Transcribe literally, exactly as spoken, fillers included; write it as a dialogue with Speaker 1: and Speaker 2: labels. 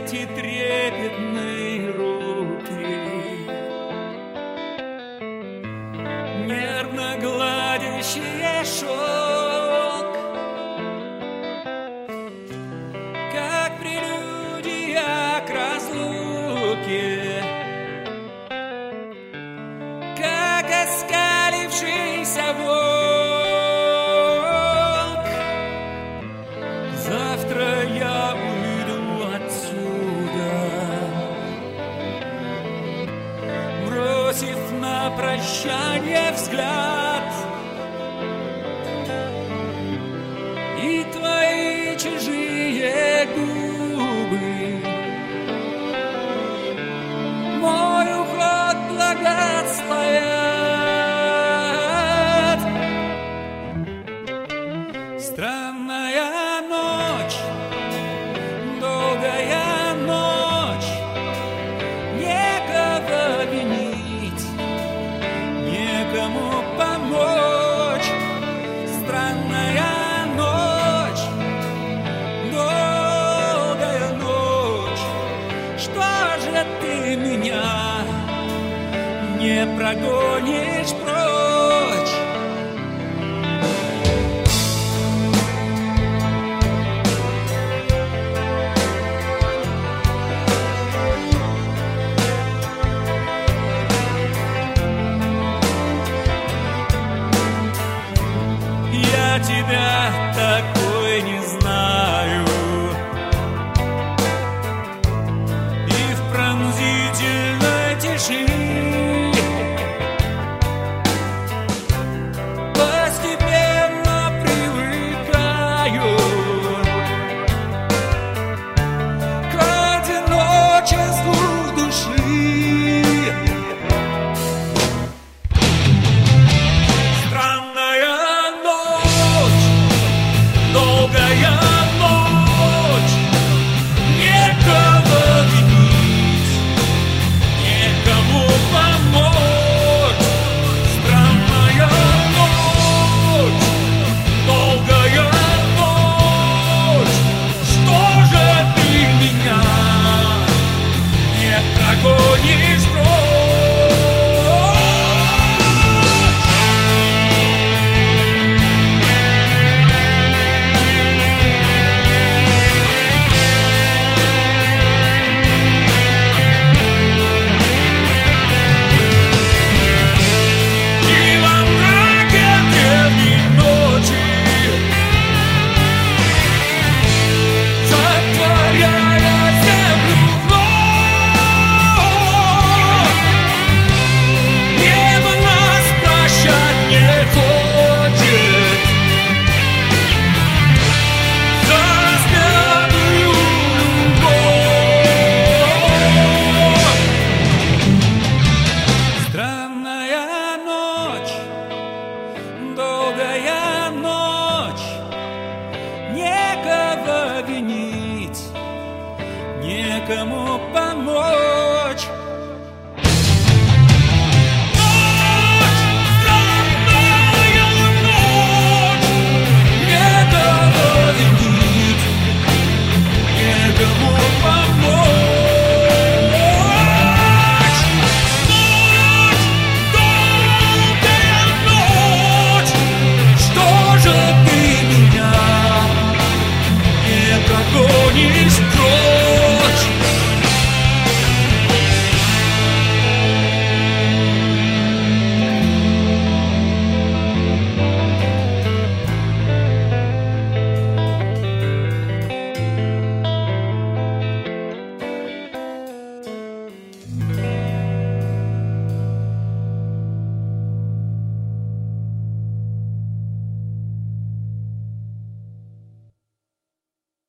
Speaker 1: эти трепетные руки, нервно гладящие шелк, как прелюдия к разлуке, как оскалившийся волк. Завтра я уйду отсюда, бросив на прощание взгляд, и твои чужие губы мой уход благословят. Странная ночь, долгая ночь, некого винить, некому помочь. Странная ночь, долгая ночь, что же ты меня не прогонишь прочь? Я тебя такой не знаю, и в пронзительной тиши постепенно привыкаю к одиночеству души. Странная ночь, долгая ночь, некого винить, некому помочь. Странная ночь, долгая ночь, что же ты меня не прогонишь прочь? Долгая ночь, некого винить, некому помочь.